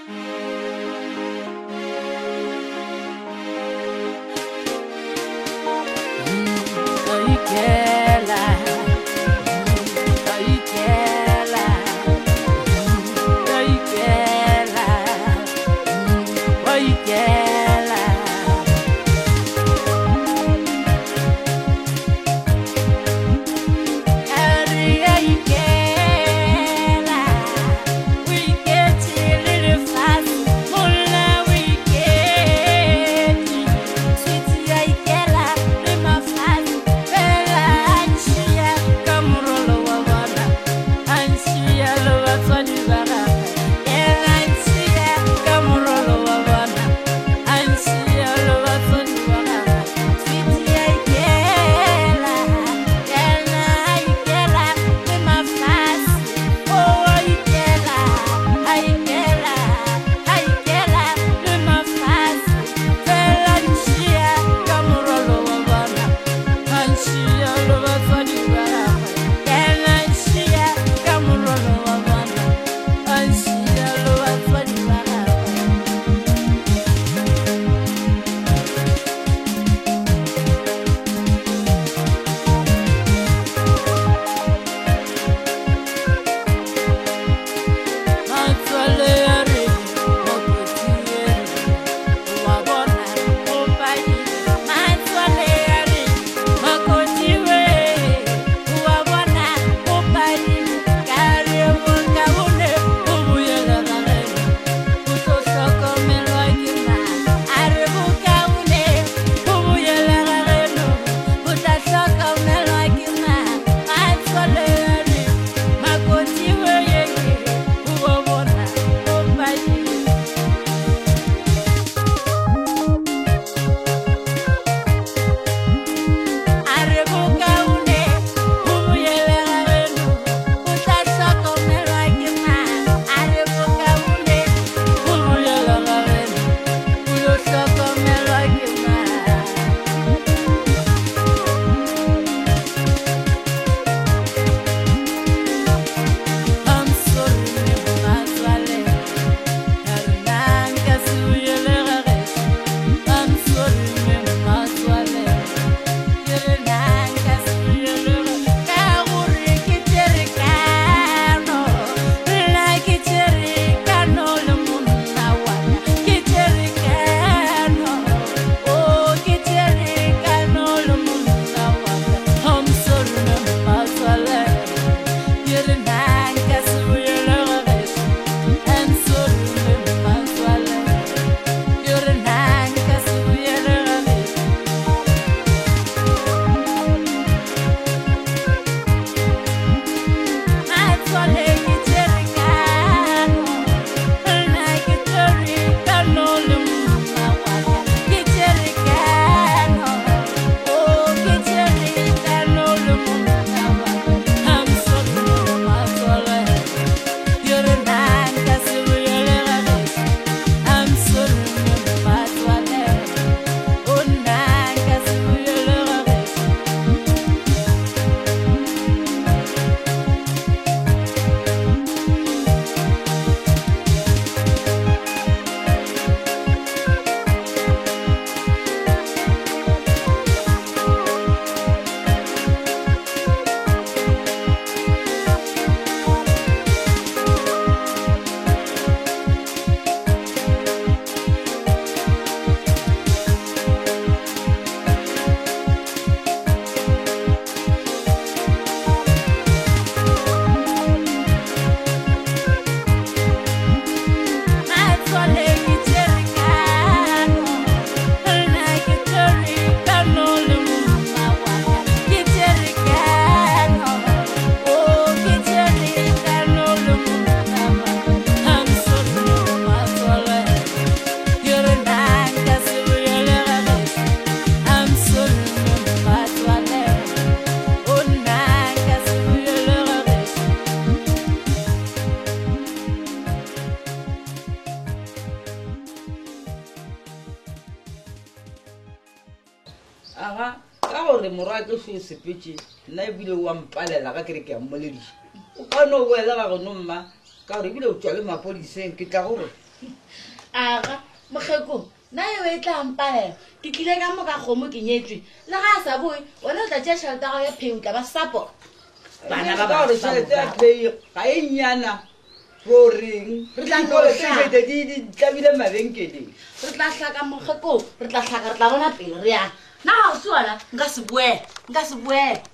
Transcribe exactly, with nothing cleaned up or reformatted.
Aha, ka gore morato se sepetse nna ebile wa mpalela ka kere ke a mmoledi o ka no boela ga go nomma ka gore ebile o tswa le mapodiseng ke tla gore aga mokgeko na eo e tla mpalela ke tlile ka moka kgomo ke nyetswe le ga a sa boe wena o tla tšea tšhelete ya gago ya pheo tla ba sapo bana ba gore tšhelete ya pay ga e nyana goreng Re tla tšhelete di tlabile mabenkeleng re tla tlhaka mokgeko re tla tlhaka re tla bona pele re yang na ga o se wena nka se boela nka se boela